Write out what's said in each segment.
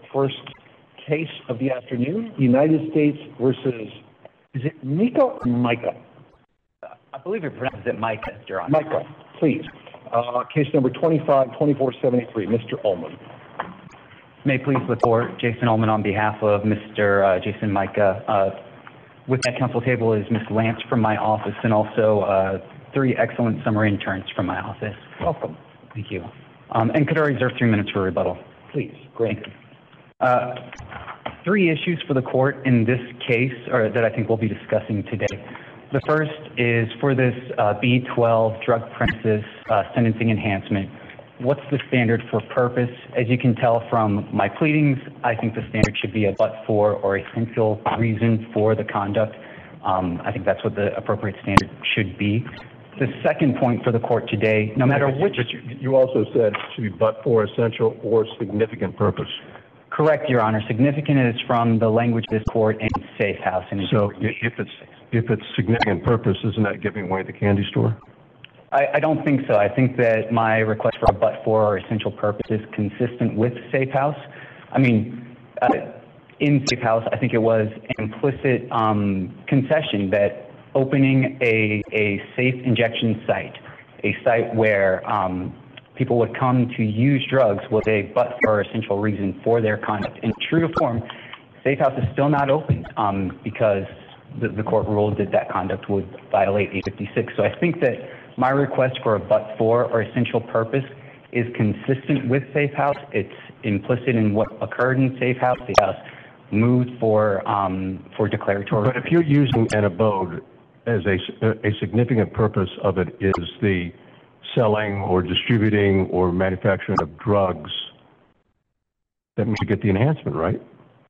first case of the afternoon, United States versus, is it Mika or Micah? I believe it pronounces it Micah, Your Honor. Micah, please. Case number 25-2473, Mr. Ullman. May it please the court, Jason Ullman on behalf of Mr. Jason Micah. With that counsel table is Ms. Lance from my office and also 3 excellent summer interns from my office. Welcome. Thank you. And could I reserve 3 minutes for rebuttal? Please, great. 3 issues for the court in this case that I think we'll be discussing today. The first is for this B12 drug premises sentencing enhancement. What's the standard for purpose? As you can tell from my pleadings, I think the standard should be a but-for or essential reason for the conduct. I think that's what the appropriate standard should be. The second point for the court today, no matter which... But you also said it should be but-for, essential, or significant purpose. Correct, Your Honor. Significant is from the language of this court and Safe House. So if it's significant purpose, isn't that giving away the candy store? I don't think so. I think that my request for a but-for or essential purpose is consistent with Safe House. I mean, in Safe House, I think it was an implicit concession that opening a safe injection site, a site where people would come to use drugs was a but-for or essential reason for their conduct. In true to form, Safe House is still not open because the court ruled that that conduct would violate 856. So I think that my request for a but-for or essential purpose is consistent with Safe House. It's implicit in what occurred in Safe House. Safe House moved for declaratory. But if you're using an abode as a significant purpose of it is the selling or distributing or manufacturing of drugs, that means you get the enhancement, right?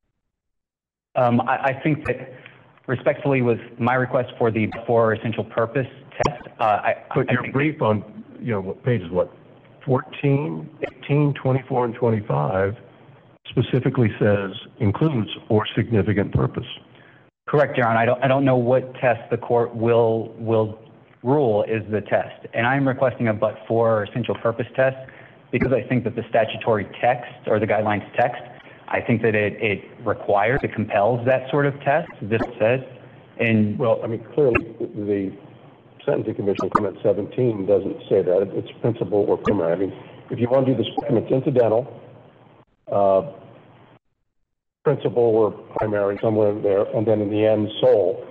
I think that respectfully was my request for the for essential purpose test. But your brief on, what pages, 14, 18, 24, and 25 specifically says includes or significant purpose. Correct, Your Honor. I don't know what test the court will rule is the test. And I'm requesting a but-for or essential purpose test because I think that the statutory text or the guidelines text, I think that it requires, it compels that sort of test. This says, and well, I mean, clearly the Sentencing Commission Comment 17 doesn't say that. It's principal or primary. I mean, if you want to do the spectrum, it's incidental, principal or primary, somewhere in there, and then in the end, sole.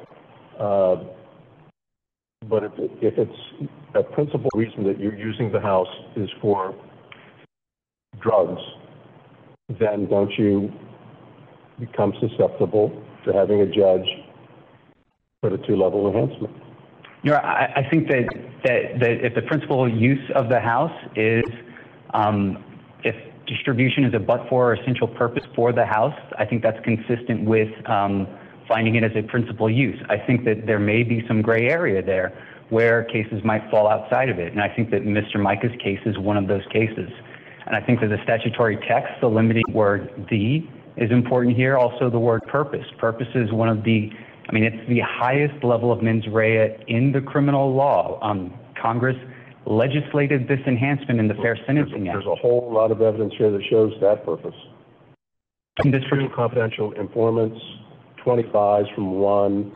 But if it's a principal reason that you're using the house is for drugs, then don't you become susceptible to having a judge put a 2-level enhancement? I think that if the principal use of the house is, if distribution is a but-for or essential purpose for the house, I think that's consistent with finding it as a principal use. I think that there may be some gray area there where cases might fall outside of it. And I think that Mr. Micah's case is one of those cases. And I think that the statutory text, the limiting word "the," is important here. Also the word purpose. Purpose is one of the, it's the highest level of mens rea in the criminal law. Congress legislated this enhancement in the Fair Sentencing Act. There's a whole lot of evidence here that shows that purpose. In this 2 confidential informants, 20 buys from one,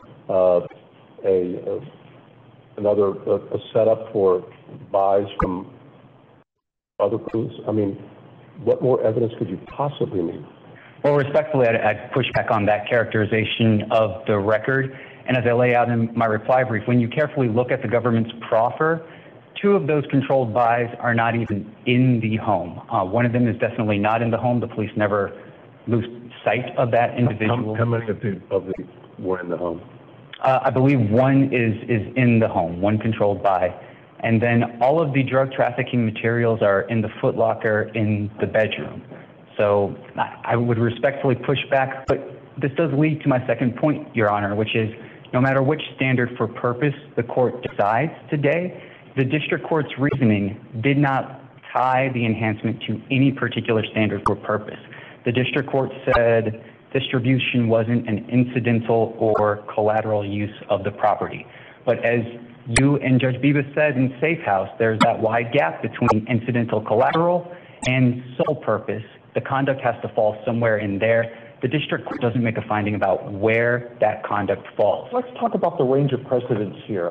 another a setup for buys from other crews. I mean, what more evidence could you possibly need? Well, respectfully, I'd push back on that characterization of the record. And as I lay out in my reply brief, when you carefully look at the government's proffer, 2 of those controlled buys are not even in the home. One of them is definitely not in the home. The police never lose sight of that individual. How many of the were in the home? I believe one is in the home, one controlled buy. And then all of the drug trafficking materials are in the footlocker in the bedroom. So I would respectfully push back, but this does lead to my second point, Your Honor, which is no matter which standard for purpose the court decides today, the district court's reasoning did not tie the enhancement to any particular standard for purpose. The district court said distribution wasn't an incidental or collateral use of the property. But as you and Judge Bibas said in Safe House, there's that wide gap between incidental collateral and sole purpose The conduct has to fall somewhere in there. The district court doesn't make a finding about where that conduct falls. Let's talk about the range of precedents here.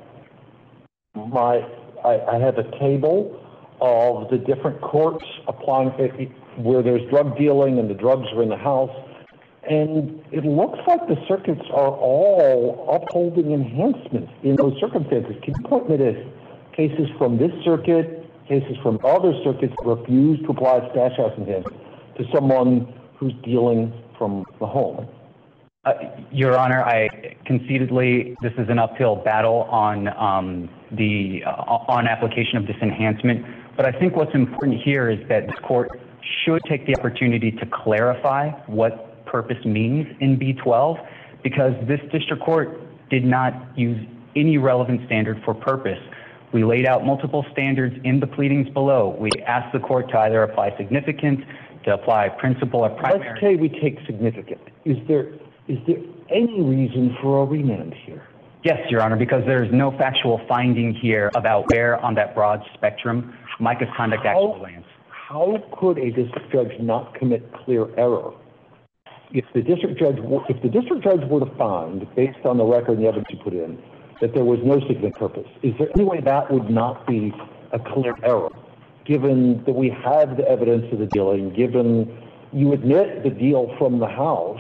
I have a table of the different courts applying where there's drug dealing and the drugs are in the house, and it looks like the circuits are all upholding enhancements in those circumstances. Can you point me to cases from this circuit, cases from other circuits that refuse to apply stash house enhancement to someone who's dealing from the home? Your Honor, conceitedly, this is an uphill battle on application of this enhancement. But I think what's important here is that this court should take the opportunity to clarify what purpose means in B12, because this district court did not use any relevant standard for purpose. We laid out multiple standards in the pleadings below. We asked the court to either apply significant, to apply principal or primary. Let's say we take significant. Is there any reason for a remand here? Yes, Your Honor, because there's no factual finding here about where on that broad spectrum Micah's conduct actually lands. How could a district judge not commit clear error? If the district judge were to find, based on the record and the evidence you put in, that there was no significant purpose, is there any way that would not be a clear error, given that we have the evidence of the dealing, given you admit the deal from the house?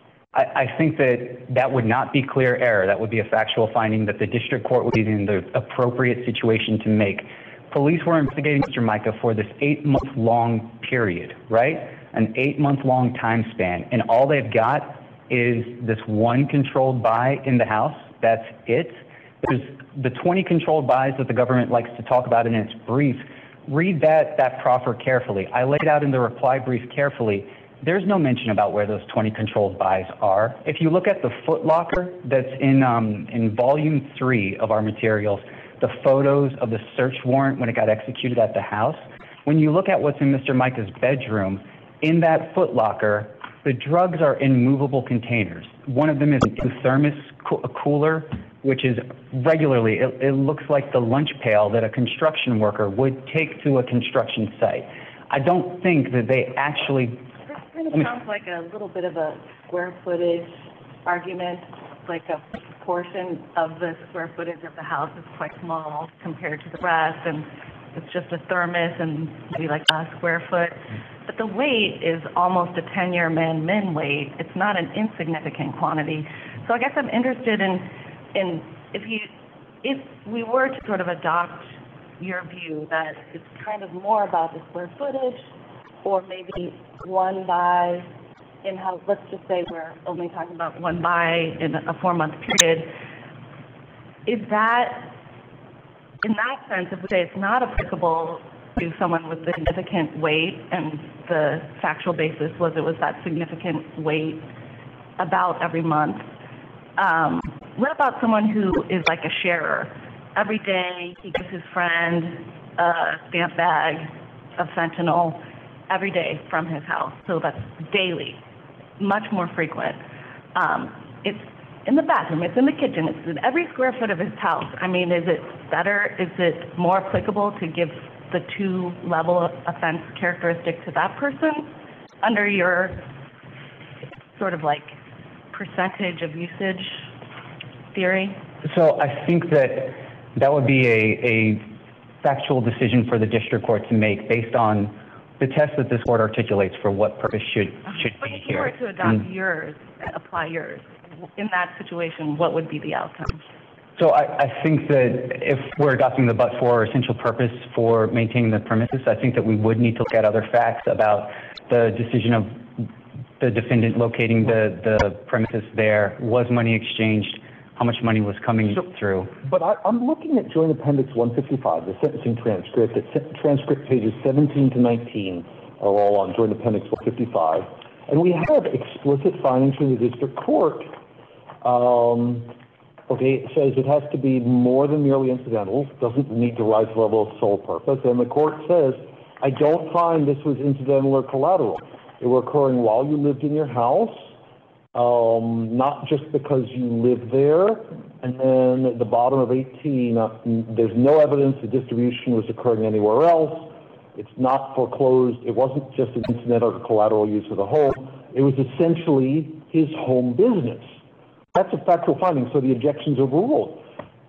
I think that would not be clear error. That would be a factual finding that the district court would be in the appropriate situation to make. Police were investigating Mr. Micah for this 8-month-long period, right? An 8-month-long time span. And all they've got is this one controlled buy in the house. That's it. There's the 20 controlled buys that the government likes to talk about in its brief. Read that proffer carefully. I laid out in the reply brief carefully. There's no mention about where those 20 controlled buys are. If you look at the footlocker that's in volume 3 of our materials, the photos of the search warrant when it got executed at the house, when you look at what's in Mr. Micah's bedroom, in that footlocker, the drugs are in movable containers. One of them is a thermos cooler, which is regularly, it looks like the lunch pail that a construction worker would take to a construction site. I don't think that they actually... It kind of sounds like a little bit of a square footage argument, like a portion of the square footage of the house is quite small compared to the rest, and it's just a thermos and maybe like a square foot. But the weight is almost a 10-year min weight. It's not an insignificant quantity. So I guess I'm interested in if we were to sort of adopt your view that it's kind of more about the square footage, or maybe one buy in house. Let's just say we're only talking about one buy in a 4-month period. Is that, in that sense, if we say it's not applicable to someone with significant weight, and the factual basis was it was that significant weight about every month, what about someone who is like a sharer? Every day he gives his friend a stamp bag of fentanyl every day from his house, so that's daily, much more frequent. It's in the bathroom, it's in the kitchen, it's in every square foot of his house. I mean, is it better, is it more applicable to give the 2-level offense characteristic to that person under your sort of like percentage of usage theory? So I think that would be a factual decision for the district court to make based on the test that this court articulates for what purpose should but be if you here. were to adopt yours, apply yours, in that situation, what would be the outcome? So I think that if we're adopting the but-for essential purpose for maintaining the premises, I think that we would need to look at other facts about the decision of the defendant locating the premises there. Was money exchanged? How much money was coming through? But I'm looking at Joint Appendix 155, the sentencing transcript. The transcript pages 17 to 19 are all on Joint Appendix 155. And we have explicit findings from the district court. It says it has to be more than merely incidental, doesn't need to rise to the level of sole purpose. And the court says, I don't find this was incidental or collateral. They were occurring while you lived in your house, not just because you lived there. And then at the bottom of 18, there's no evidence the distribution was occurring anywhere else. It's not foreclosed. It wasn't just an incidental or collateral use of the home. It was essentially his home business. That's a factual finding, so the objection's overruled.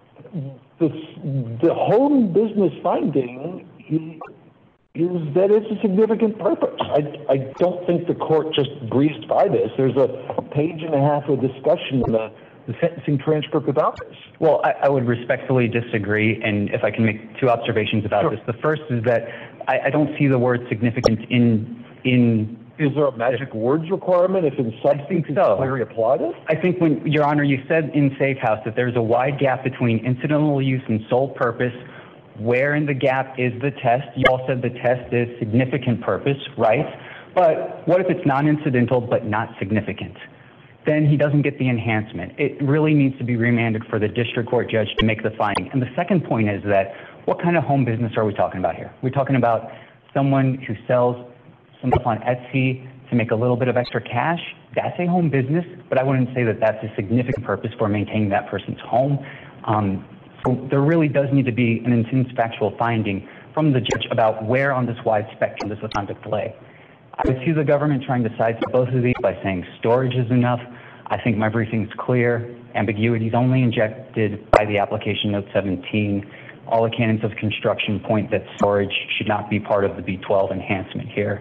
The home business finding is that it's a significant purpose. I don't think the court just breezed by this. There's a page and a half of discussion in the sentencing transcript about this. Well, I would respectfully disagree, and if I can make two observations about this. The first is that I don't see the word significant in Is there a magic words requirement if in substance it's clearly applied it? I think when, Your Honor, you said in Safe House that there's a wide gap between incidental use and sole purpose. Where in the gap is the test? You all said the test is significant purpose, right? But what if it's non-incidental but not significant? Then he doesn't get the enhancement. It really needs to be remanded for the district court judge to make the finding. And the second point is that what kind of home business are we talking about here? We're talking about someone who sells some stuff on Etsy to make a little bit of extra cash. That's a home business, but I wouldn't say that that's a significant purpose for maintaining that person's home. So there really does need to be an intense factual finding from the judge about where on this wide spectrum this conduct lay. I would see the government trying to sidestep both of these by saying storage is enough. I think my briefing is clear. Ambiguity is only injected by the application note 17. All the canons of construction point that storage should not be part of the B12 enhancement here.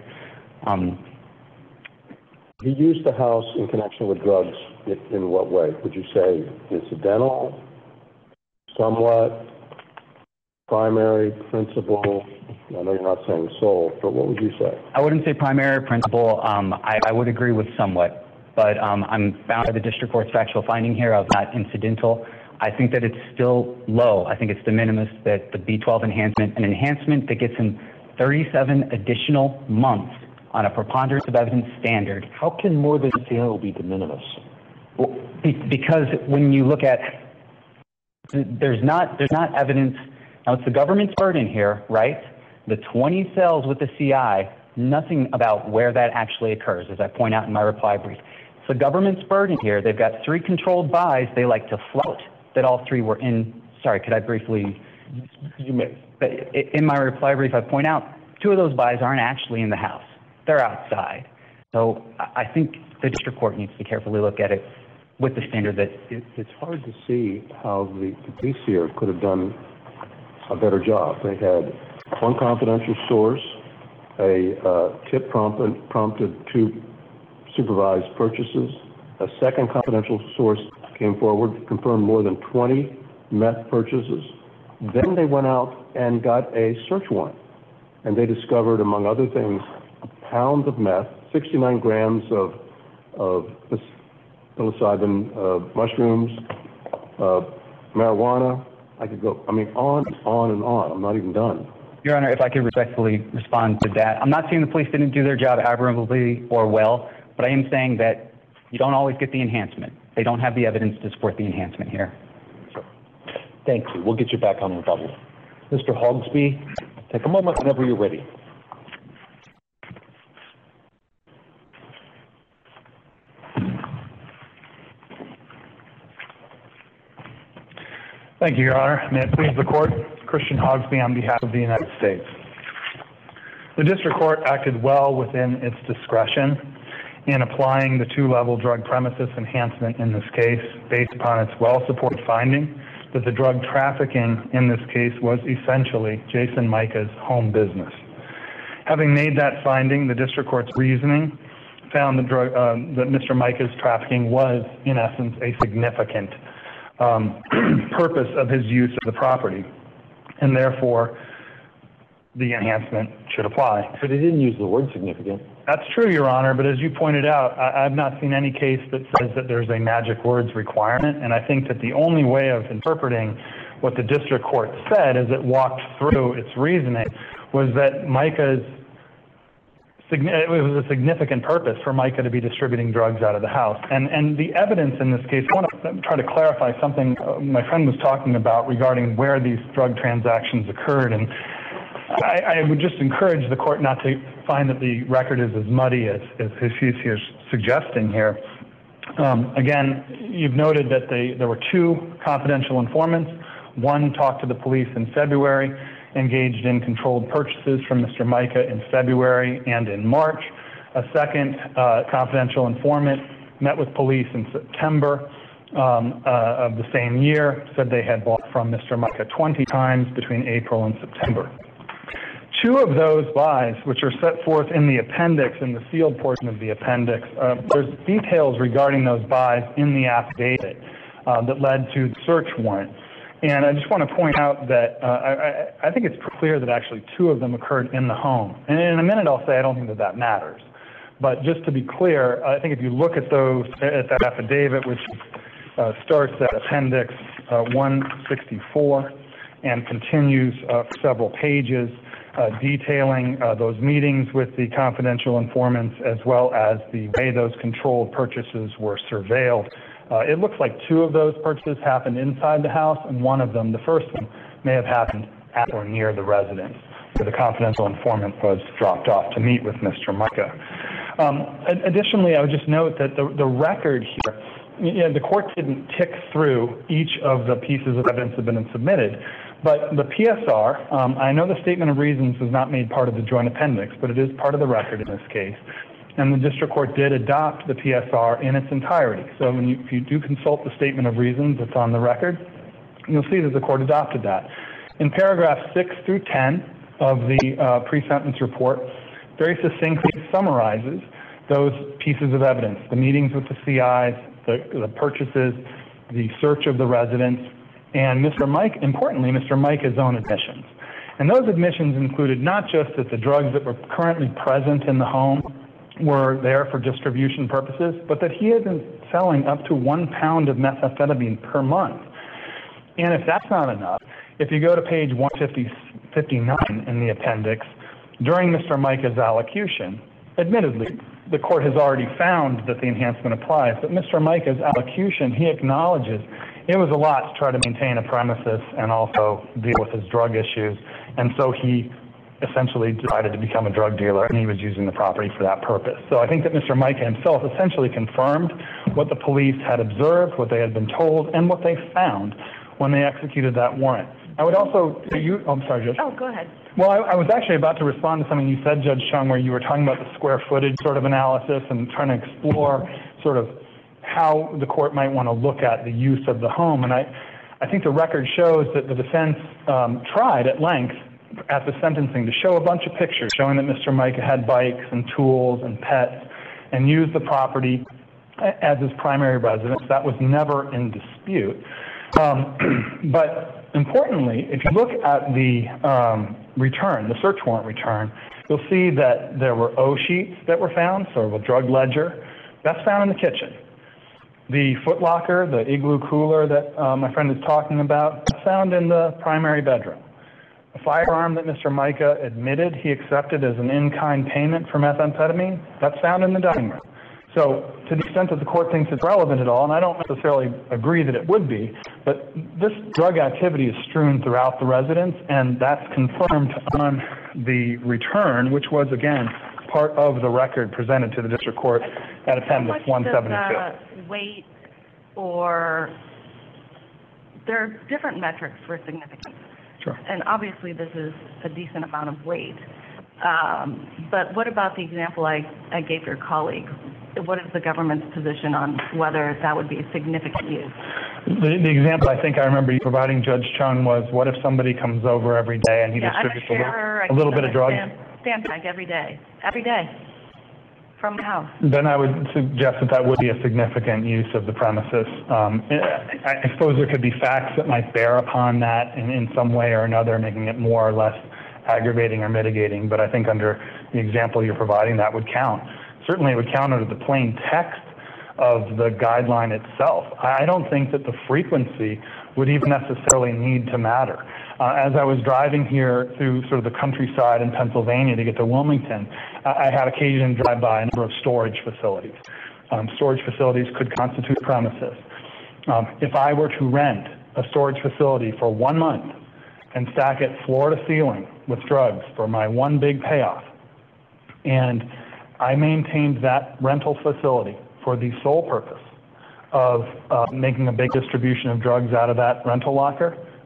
He used the house in connection with drugs in what way? Would you say incidental, somewhat, primary, principal? I know you're not saying sole, but what would you say? I wouldn't say primary or principal. I would agree with somewhat, but I'm bound by the district court's factual finding here of not incidental. I think that it's still low. I think it's de minimis that the B12 enhancement, an enhancement that gets him 37 additional months on a preponderance of evidence standard. How can more than incidental be de minimis? Well, because when you look at, there's not evidence. Now it's the government's burden here, right? The 20 cells with the CI, nothing about where that actually occurs, as I point out in my reply brief. It's the government's burden here. They've got 3 controlled buys. They like to flout that all 3 were in. Sorry, could I briefly? You may. In my reply brief, I point out 2 of those buys aren't actually in the house. They're outside. So I think the district court needs to carefully look at it with the standard that... It's hard to see how the police here could have done a better job. They had one confidential source, a tip prompted 2 supervised purchases. A second confidential source came forward, confirmed more than 20 meth purchases. Then they went out and got a search warrant. And they discovered, among other things, pounds of meth, 69 grams of psilocybin mushrooms, marijuana. I could go, on and on. I'm not even done. Your Honor, if I could respectfully respond to that. I'm not saying the police didn't do their job admirably or well, but I am saying that you don't always get the enhancement. They don't have the evidence to support the enhancement here. Thank you. We'll get you back on the bubble. Mr. Hogsby, take a moment whenever you're ready. Thank you, Your Honor. May it please the Court, Christian Hogsby on behalf of the United States. The District Court acted well within its discretion in applying the 2-level drug premises enhancement in this case based upon its well-supported finding that the drug trafficking in this case was essentially Jason Mica's home business. Having made that finding, the District Court's reasoning found that Mr. Mica's trafficking was, in essence, a significant purpose of his use of the property, and therefore the enhancement should apply. But it didn't use the word significant. That's true, Your Honor, but as you pointed out, I've not seen any case that says that there's a magic words requirement, and I think that the only way of interpreting what the District Court said as it walked through its reasoning was that it was a significant purpose for Mica to be distributing drugs out of the house. And the evidence in this case, I want to try to clarify something my friend was talking about regarding where these drug transactions occurred. And I would just encourage the court not to find that the record is as muddy as she's here suggesting here. Again, you've noted that there were 2 confidential informants. One talked to the police in February, engaged in controlled purchases from Mr. Micah in February and in March. A second confidential informant met with police in September of the same year, said they had bought from Mr. Micah 20 times between April and September. Two of those buys, which are set forth in the appendix, in the sealed portion of the appendix, there's details regarding those buys in the affidavit that led to the search warrant. And I just want to point out that I think it's clear that actually two of them occurred in the home. And in a minute I'll say I don't think that that matters. But just to be clear, I think if you look at that affidavit, which starts at appendix 164 and continues for several pages, detailing those meetings with the confidential informants as well as the way those controlled purchases were surveilled. It looks like two of those purchases happened inside the house, and one of them, the first one, may have happened at or near the residence, where the confidential informant was dropped off to meet with Mr. Micah. Additionally, I would just note that the record here, the court didn't tick through each of the pieces of evidence that have been submitted, but the PSR, I know the statement of reasons was not made part of the joint appendix, but it is part of the record in this case. And the district court did adopt the PSR in its entirety. So if you do consult the statement of reasons that's on the record, you'll see that the court adopted that. In paragraphs 6 through 10 of the pre-sentence report, very succinctly summarizes those pieces of evidence, the meetings with the CIs, the purchases, the search of the residence, and importantly, Mr. Micah's own admissions. And those admissions included not just that the drugs that were currently present in the home were there for distribution purposes, but that he had been selling up to 1 pound of methamphetamine per month. And if that's not enough, if you go to page 159 in the appendix, during Mr. Micah's allocution, admittedly, the court has already found that the enhancement applies, but Mr. Micah's allocution, he acknowledges it was a lot to try to maintain a premises and also deal with his drug issues, and so he essentially decided to become a drug dealer, and he was using the property for that purpose. So I think that Mr. Micah himself essentially confirmed what the police had observed, what they had been told, and what they found when they executed that warrant. I would also, I'm sorry, Judge. Oh, go ahead. Well, I was actually about to respond to something you said, Judge Chung, where you were talking about the square footage sort of analysis and trying to explore sort of how the court might want to look at the use of the home. And I think the record shows that the defense tried at length at the sentencing to show a bunch of pictures showing that Mr. Micah had bikes and tools and pets and used the property as his primary residence. That was never in dispute. But importantly, if you look at the return, the search warrant return, you'll see that there were O sheets that were found, sort of a drug ledger. That's found in the kitchen. The Foot Locker, the Igloo cooler that my friend is talking about, that's found in the primary bedroom. A firearm that Mr. Micah admitted he accepted as an in-kind payment for methamphetamine, that's found in the dining room. So to the extent that the court thinks it's relevant at all, and I don't necessarily agree that it would be, but this drug activity is strewn throughout the residence, and that's confirmed on the return, which was, again, part of the record presented to the district court at Appendix 172. How much does weight or there are different metrics for significance. Sure. And obviously this is a decent amount of weight. But what about the example I gave your colleague? What is the government's position on whether that would be a significant use? The example I think I remember you providing, Judge Chung, was what if somebody comes over every day and he distributes a little bit of drugs? Stand bag every day, from the house. Then I would suggest that would be a significant use of the premises. I suppose there could be facts that might bear upon that in some way or another, making it more or less aggravating or mitigating, but I think under the example you're providing, that would count. Certainly it would count under the plain text of the guideline itself. I don't think that the frequency would even necessarily need to matter. As I was driving here through sort of the countryside in Pennsylvania to get to Wilmington, I had occasion to drive by a number of storage facilities. Storage facilities could constitute premises. If I were to rent a storage facility for 1 month and stack it floor to ceiling with drugs for my one big payoff, and I maintained that rental facility for the sole purpose of making a big distribution of drugs out of that rental locker,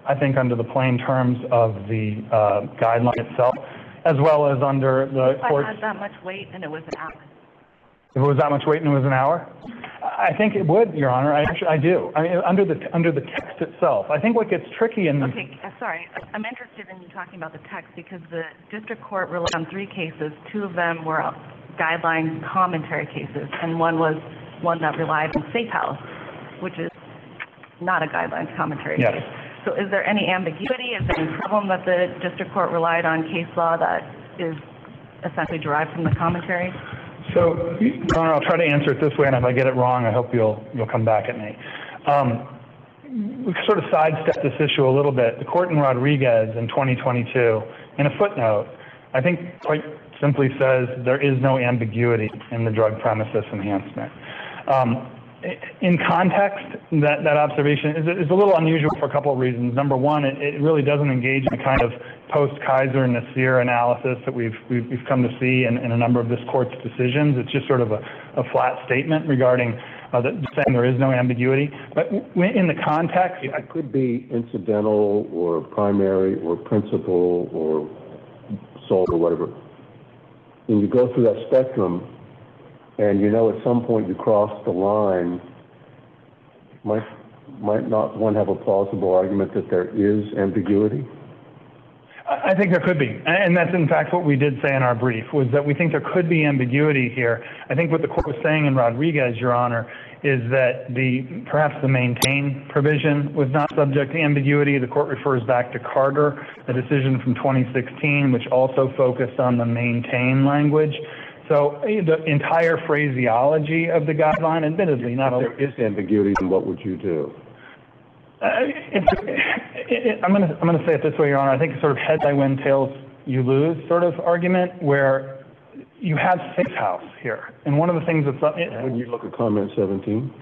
I think, under the plain terms of the guideline itself, as well as under the court's... If I had that much weight and it was an hour. If it was that much weight and it was an hour? I think it would, Your Honor. I do. I mean, under the text itself. I think what gets tricky in... Okay, sorry. I'm interested in you talking about the text because the district court relied on 3 cases. 2 of them were guideline commentary cases, and one was one that relied on Safe House, which is not a guidelines commentary Yes. case. So is there any ambiguity? Is there any problem that the district court relied on case law that is essentially derived from the commentary? So, Your Honor, I'll try to answer it this way, and if I get it wrong, I hope you'll come back at me. We sort of sidestepped this issue a little bit. The court in Rodriguez in 2022, in a footnote, I think quite simply says there is no ambiguity in the drug premises enhancement. In context, that observation is a little unusual for a couple of reasons. Number one, it really doesn't engage in the kind of post-Kaiser Nasir analysis that we've come to see in a number of this court's decisions. It's just sort of a flat statement regarding saying there is no ambiguity. But in the context... It could be incidental or primary or principal or sole or whatever. When you go through that spectrum, and you know at some point you cross the line, might not one have a plausible argument that there is ambiguity? I think there could be, and that's in fact what we did say in our brief, was that we think there could be ambiguity here. I think what the court was saying in Rodriguez, Your Honor, is that perhaps the maintain provision was not subject to ambiguity. The court refers back to Carter, a decision from 2016, which also focused on the maintain language. So the entire phraseology of the guideline, admittedly, not if there is ambiguity, then what would you do? I'm going to say it this way, Your Honor. I think it's sort of heads I win, tails you lose sort of argument, where you have Safe House here. And one of the things that's... When you look at comment 17?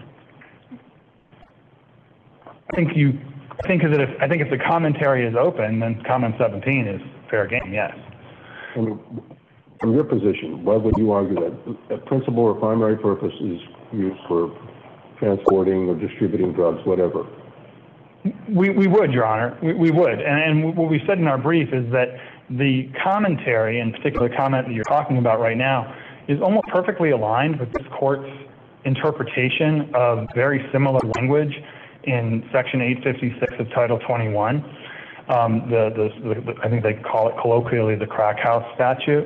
I think if the commentary is open, then comment 17 is fair game, yes. I mean, from your position, why would you argue that a principal or primary purpose is used for transporting or distributing drugs, whatever? We would, Your Honor. We would. And what we said in our brief is that the commentary, in particular the comment that you're talking about right now, is almost perfectly aligned with this court's interpretation of very similar language in Section 856 of Title 21. I think they call it colloquially the crack house statute.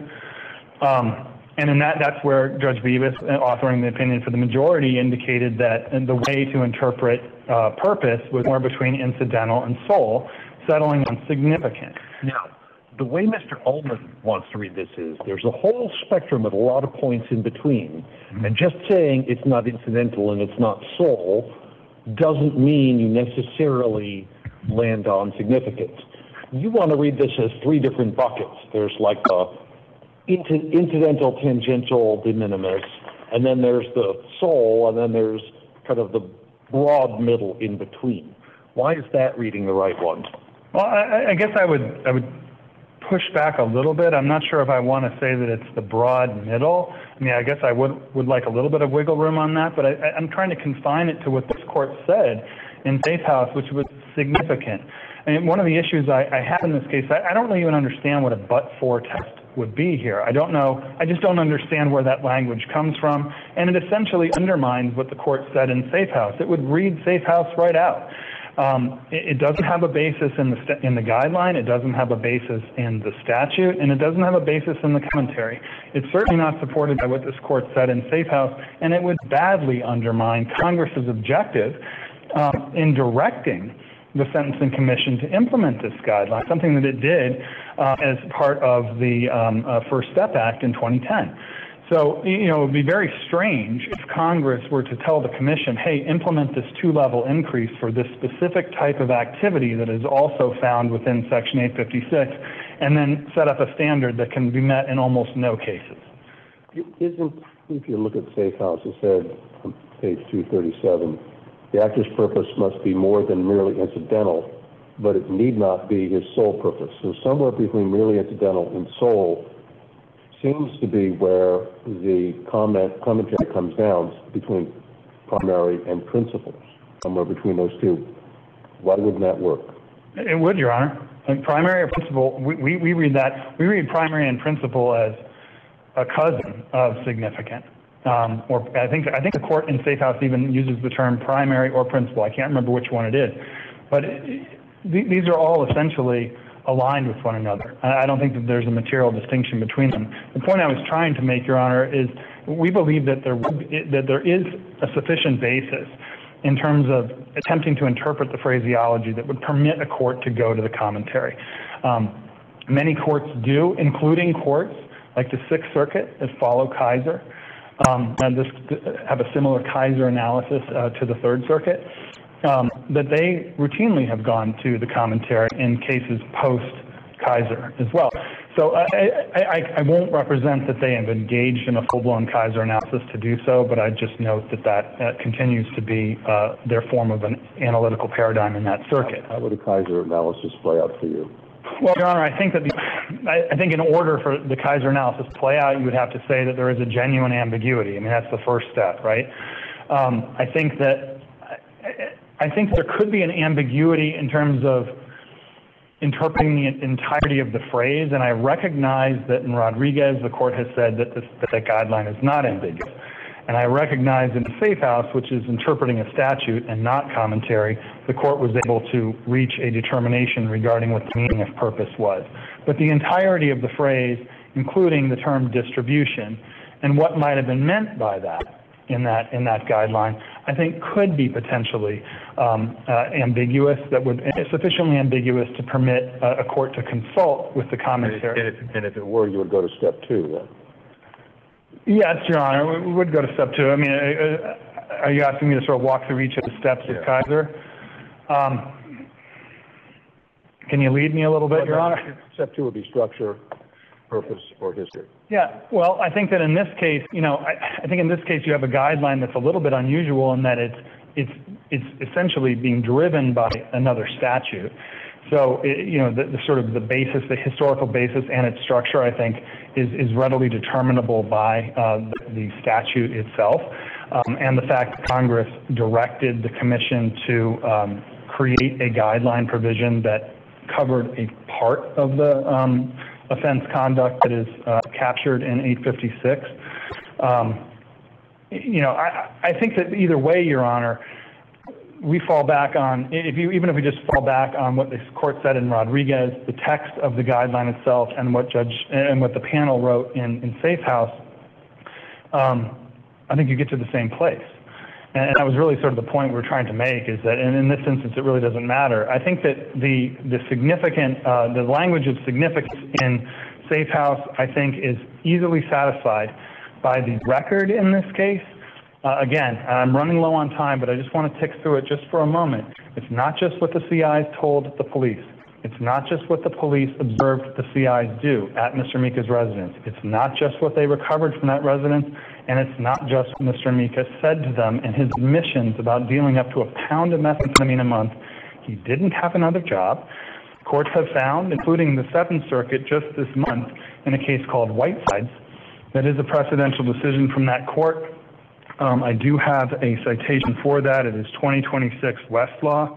And in that's where Judge Bevis, authoring the opinion for the majority, indicated that the way to interpret purpose was more between incidental and sole, settling on significant. Now, the way Mr. Ullman wants to read this is there's a whole spectrum with a lot of points in between. Mm-hmm. And just saying it's not incidental and it's not sole doesn't mean you necessarily land on significance. You want to read this as 3 different buckets. There's like a incidental, tangential, de minimis, and then there's the sole, and then there's kind of the broad middle in between. Why is that reading the right one? Well, I guess I would push back a little bit. I'm not sure if I want to say that it's the broad middle. I mean, I guess I would like a little bit of wiggle room on that, but I'm trying to confine it to what this court said in Safe House, which was significant. And one of the issues I have in this case, I don't really even understand what a but-for test would be here. I don't know. I just don't understand where that language comes from, and it essentially undermines what the court said in Safe House. It would read Safe House right out. It doesn't have a basis in the guideline. It doesn't have a basis in the statute, and it doesn't have a basis in the commentary. It's certainly not supported by what this court said in Safe House, and it would badly undermine Congress's objective in directing the Sentencing Commission to implement this guideline, something that it did as part of the First Step Act in 2010. So, it would be very strange if Congress were to tell the Commission, hey, implement this 2-level increase for this specific type of activity that is also found within Section 856, and then set up a standard that can be met in almost no cases. If you look at Safe House, it said on page 237, the actor's purpose must be more than merely incidental, but it need not be his sole purpose. So somewhere between merely incidental and sole seems to be where the commentary comes down between primary and principals, somewhere between those two. Why wouldn't that work? It would, Your Honor. And primary or principal, we read that, we read primary and principal as a cousin of significant. Or I think the court in Safe House even uses the term primary or principal. I can't remember which one it is. But these are all essentially aligned with one another. I don't think that there's a material distinction between them. The point I was trying to make, Your Honor, is we believe that there is a sufficient basis in terms of attempting to interpret the phraseology that would permit a court to go to the commentary. Many courts do, including courts like the Sixth Circuit that follow Kaiser, and have a similar Kaiser analysis to the Third Circuit, that they routinely have gone to the commentary in cases post-Kaiser as well. So I won't represent that they have engaged in a full-blown Kaiser analysis to do so, but I just note that continues to be their form of an analytical paradigm in that circuit. How would a Kaiser analysis play out for you? Well, Your Honor, I think in order for the Kaiser analysis to play out, you would have to say that there is a genuine ambiguity. I mean, that's the first step, right? I think there could be an ambiguity in terms of interpreting the entirety of the phrase, and I recognize that in Rodriguez, the court has said that the guideline is not ambiguous. And I recognize in Safe House, which is interpreting a statute and not commentary, the court was able to reach a determination regarding what the meaning of purpose was. But the entirety of the phrase, including the term distribution, and what might have been meant by that in that guideline, I think could be potentially ambiguous, that would sufficiently ambiguous to permit a court to consult with the commentary. And if it were, you would go to step 2 then? Yes, Your Honor, we would go to step 2. I mean, are you asking me to sort of walk through each of the steps of Kaiser? Can you lead me a little bit, Your Honor? Step 2 would be structure, purpose, or history. Yeah, well, I think that in this case, I think in this case you have a guideline that's a little bit unusual in that it's essentially being driven by another statute. So, the sort of the basis, the historical basis and its structure, I think, is readily determinable by the statute itself. And the fact that Congress directed the commission to create a guideline provision that covered a part of the offense conduct that is captured in 856. I think that either way, Your Honor, we fall back on, even if we just fall back on what the court said in Rodriguez, the text of the guideline itself, and what the panel wrote in Safe House, I think you get to the same place. And that was really sort of the point we're trying to make, is that, and in this instance, it really doesn't matter. I think that the language of significance in Safe House, I think, is easily satisfied by the record in this case. Again, I'm running low on time, but I just want to tick through it just for a moment. It's not just what the CIs told the police. It's not just what the police observed the CIs do at Mr. Mika's residence. It's not just what they recovered from that residence, and it's not just what Mr. Mika said to them in his admissions about dealing up to a pound of methamphetamine a month. He didn't have another job. Courts have found, including the Seventh Circuit just this month, in a case called Whitesides, that is a precedential decision from that court. I do have a citation for that. It is 2026 Westlaw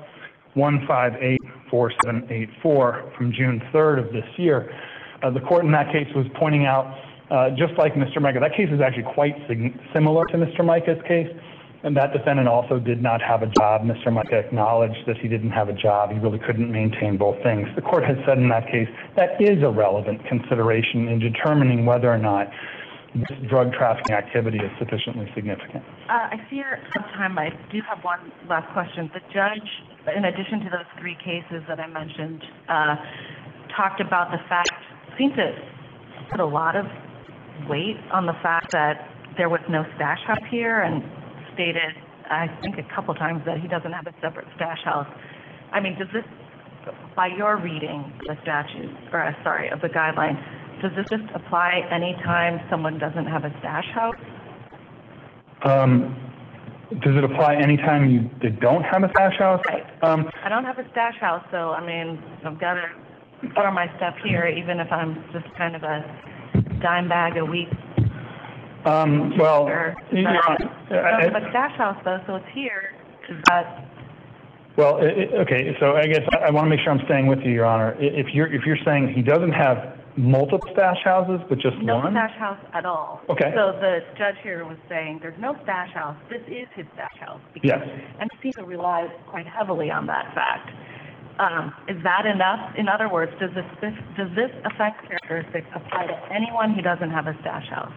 1584784 from June 3rd of this year. The court in that case was pointing out, just like Mr. Mika, that case is actually quite similar to Mr. Mika's case, and that defendant also did not have a job. Mr. Mika acknowledged that he didn't have a job. He really couldn't maintain both things. The court has said in that case that is a relevant consideration in determining whether or not this drug trafficking activity is sufficiently significant. I fear of time. I do have one last question. The judge, in addition to those 3 cases that I mentioned, talked about the fact, seemed to put a lot of weight on the fact that there was no stash house here, and stated, I think a couple times, that he doesn't have a separate stash house. I mean, does this, by your reading of the statute, of the guideline, does this just apply anytime someone doesn't have a stash house? Does it apply anytime they don't have a stash house? Right. I don't have a stash house, so, I mean, I've got to throw my stuff here, even if I'm just kind of a dime bag a week. Well, I don't have a stash house, though, so it's here. Is that Well, okay, so I guess I want to make sure I'm staying with you, Your Honor. If you're saying he doesn't have multiple stash houses, but just No one? stash house at all. Okay. So the judge here was saying there's no stash house. This is his stash house. Yes. And FIPA relies quite heavily on that fact. Is that enough? In other words, does this effect characteristic apply to anyone who doesn't have a stash house?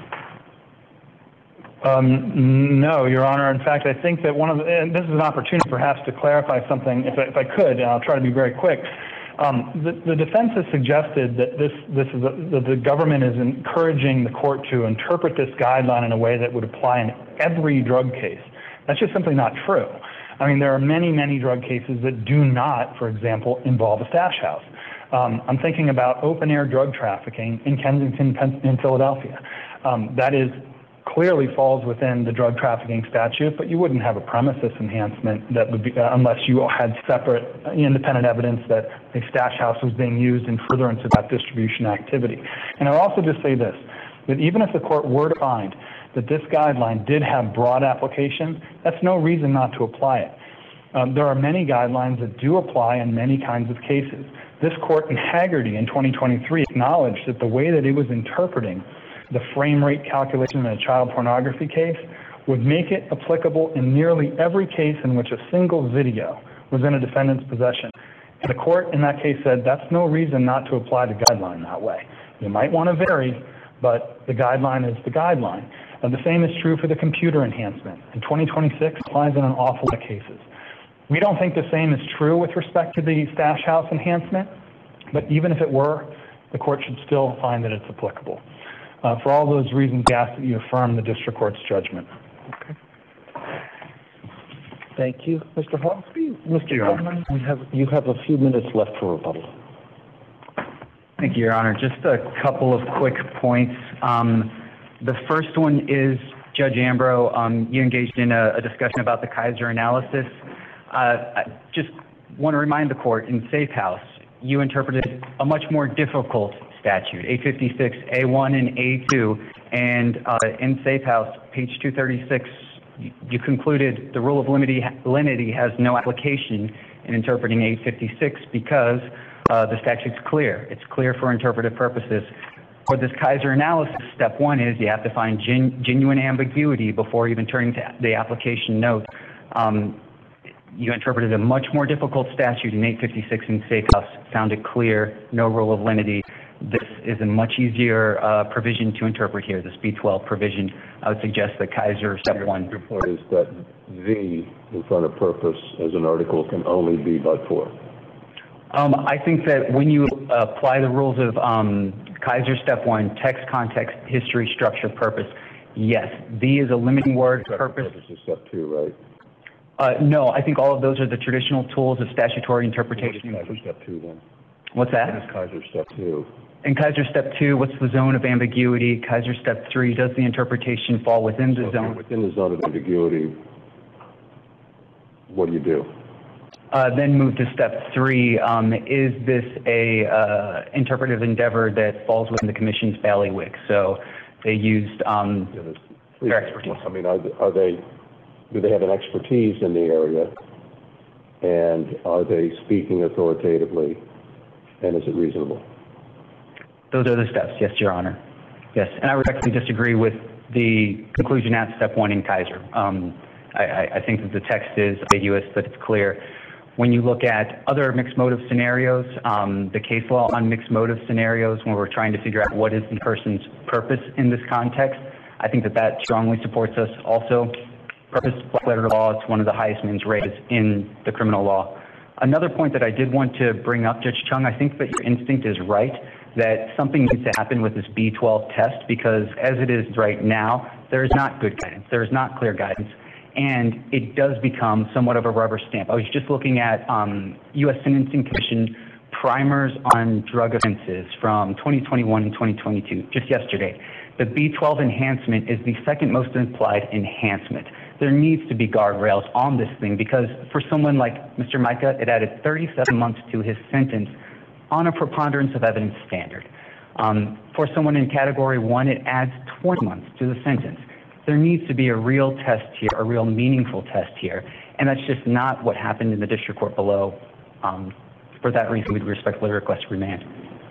No, Your Honor. In fact, I think that and this is an opportunity perhaps to clarify something, if I could, and I'll try to be very quick. The defense has suggested that that the government is encouraging the court to interpret this guideline in a way that would apply in every drug case. That's just simply not true. I mean, there are many, many drug cases that do not, for example, involve a stash house. I'm thinking about open-air drug trafficking in Kensington, in Philadelphia. That clearly falls within the drug trafficking statute, but you wouldn't have a premises enhancement that would be, unless you had separate independent evidence that a stash house was being used in furtherance of that distribution activity. And I'll also just say this, that even if the court were to find that this guideline did have broad application, that's no reason not to apply it. There are many guidelines that do apply in many kinds of cases. This court in Haggerty in 2023 acknowledged that the way that it was interpreting the frame rate calculation in a child pornography case would make it applicable in nearly every case in which a single video was in a defendant's possession. And the court in that case said that's no reason not to apply the guideline that way. You might want to vary, but the guideline is the guideline. And the same is true for the computer enhancement. In 2026 applies in an awful lot of cases. We don't think the same is true with respect to the stash house enhancement, but even if it were, the court should still find that it's applicable. For all those reasons, we ask that you affirm the district court's judgment. Okay. Thank you, Mr. Hawksby. Mr. Coleman, you have a few minutes left for rebuttal. Thank you, Your Honor. Just a couple of quick points. The first one is, Judge Ambrose, you engaged in a discussion about the Kaiser analysis. I just want to remind the court, in Safe House, you interpreted a much more difficult statute, 856 A1 and A2, and in Safe House, page 236, you concluded the rule of lenity has no application in interpreting 856 because the statute's clear. It's clear for interpretive purposes. For this Kaiser analysis, step one is you have to find genuine ambiguity before even turning to the application note. You interpreted a much more difficult statute in 856 in Safe House, found it clear, no rule of lenity. This is a much easier provision to interpret here, this B12 provision. I would suggest that Kaiser, step one. Your point is that the in front of purpose as an article can only be but for. I think that when you apply the rules of Kaiser, step one, text, context, history, structure, purpose, yes, the is a limiting word, purpose. Purpose is step two, right? No, I think all of those are the traditional tools of statutory interpretation. What is Kaiser step two then? What's that? What is Kaiser step two? In Kaiser step two, what's the zone of ambiguity? Kaiser step three, does the interpretation fall within the zone? Within the zone of ambiguity, what do you do? Then move to step three. Is this a interpretive endeavor that falls within the commission's bailiwick? So they used their expertise. I mean, do they have an expertise in the area? And are they speaking authoritatively? And is it reasonable? Those are the steps, yes, Your Honor. Yes, and I would actually disagree with the conclusion at step one in Kaiser. I think that the text is ambiguous, but it's clear. When you look at other mixed motive scenarios, the case law on mixed motive scenarios, when we're trying to figure out what is the person's purpose in this context, I think that that strongly supports us. Also, purpose, black letter law, it's one of the highest mens res in the criminal law. Another point that I did want to bring up, Judge Chung, I think that your instinct is right, that something needs to happen with this B12 test, because as it is right now, there is not good guidance, there is not clear guidance, and it does become somewhat of a rubber stamp. I was just looking at U.S. Sentencing Commission primers on drug offenses from 2021 and 2022, just yesterday. The B12 enhancement is the second most implied enhancement. There needs to be guardrails on this thing, because for someone like Mr. Micah, it added 37 months to his sentence on a preponderance of evidence standard. For someone in category one, it adds 20 months to the sentence. There needs to be a real test here, a real meaningful test here. And that's just not what happened in the district court below. For that reason, we'd respectfully request remand.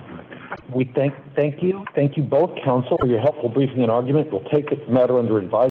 We thank you both, counsel, for your helpful briefing and argument. We'll take the matter under advisement.